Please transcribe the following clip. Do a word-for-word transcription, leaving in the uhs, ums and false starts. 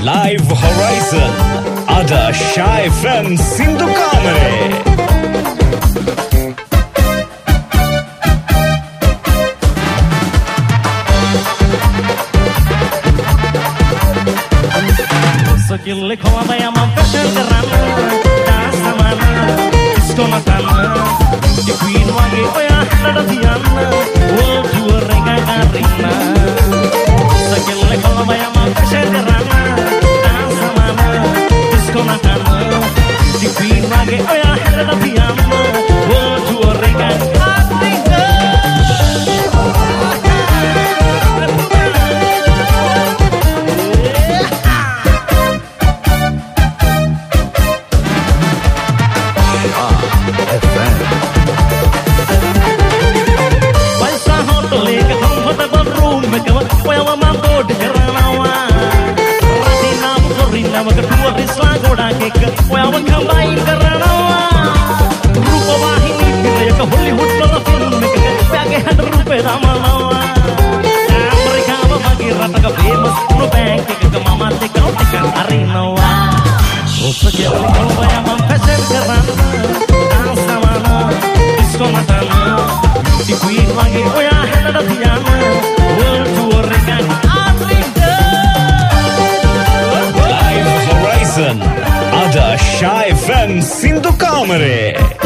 Live Horizon ada Shy F M Sindhu Kamare. Sekili kau bayang mampir kerana dasar mana disco matana di queen wangi oh ya ada diana world tour rega karina. Sekili kau bayang mampir kerana dasar mana disco matana di queen wangi oh ya ada diana world tour rega karina. Live Horizon ada Shy F M Sindhu Kamare.